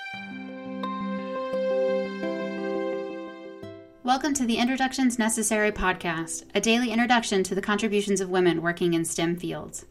Welcome to the Introductions Necessary podcast, a daily introduction to the contributions of women working in STEM fields.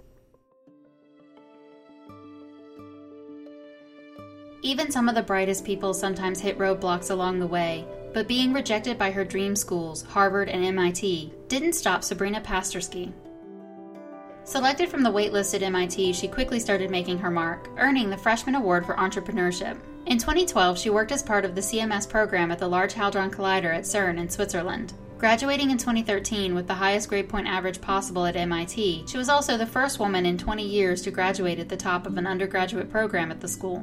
Even some of the brightest people sometimes hit roadblocks along the way, but being rejected by her dream schools, Harvard and MIT, didn't stop Sabrina Pasterski. Selected from the waitlist at MIT, she quickly started making her mark, earning the Freshman Award for Entrepreneurship. In 2012, she worked as part of the CMS program at the Large Hadron Collider at CERN in Switzerland. Graduating in 2013 with the highest grade point average possible at MIT, she was also the first woman in 20 years to graduate at the top of an undergraduate program at the school.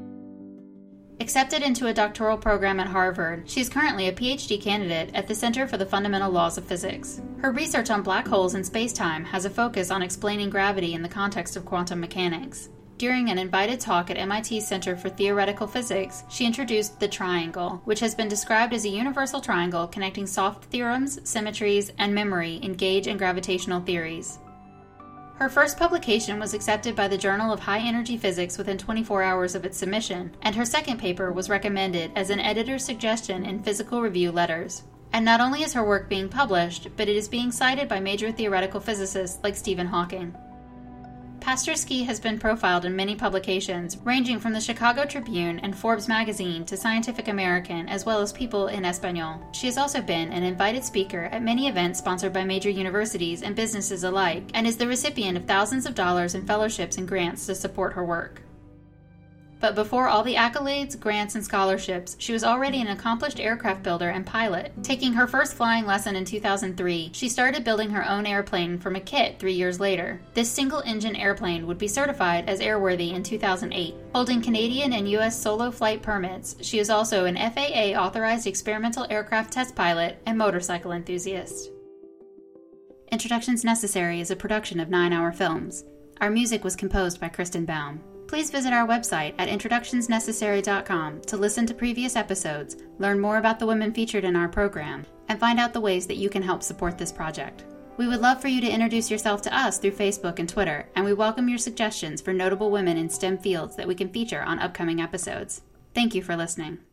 Accepted into a doctoral program at Harvard, she is currently a PhD candidate at the Center for the Fundamental Laws of Physics. Her research on black holes and spacetime has a focus on explaining gravity in the context of quantum mechanics. During an invited talk at MIT's Center for Theoretical Physics, she introduced the triangle, which has been described as a universal triangle connecting soft theorems, symmetries, and memory in gauge and gravitational theories. Her first publication was accepted by the Journal of High Energy Physics within 24 hours of its submission, and her second paper was recommended as an editor's suggestion in Physical Review Letters. And not only is her work being published, but it is being cited by major theoretical physicists like Stephen Hawking. Pasterski has been profiled in many publications, ranging from the Chicago Tribune and Forbes magazine to Scientific American, as well as People in Espanol. She has also been an invited speaker at many events sponsored by major universities and businesses alike, and is the recipient of thousands of dollars in fellowships and grants to support her work. But before all the accolades, grants, and scholarships, she was already an accomplished aircraft builder and pilot. Taking her first flying lesson in 2003, she started building her own airplane from a kit 3 years later. This single-engine airplane would be certified as airworthy in 2008. Holding Canadian and U.S. solo flight permits, she is also an FAA-authorized experimental aircraft test pilot and motorcycle enthusiast. Introductions Necessary is a production of 9 Hour Films. Our music was composed by Kristen Baum. Please visit our website at introductionsnecessary.com to listen to previous episodes, learn more about the women featured in our program, and find out the ways that you can help support this project. We would love for you to introduce yourself to us through Facebook and Twitter, and we welcome your suggestions for notable women in STEM fields that we can feature on upcoming episodes. Thank you for listening.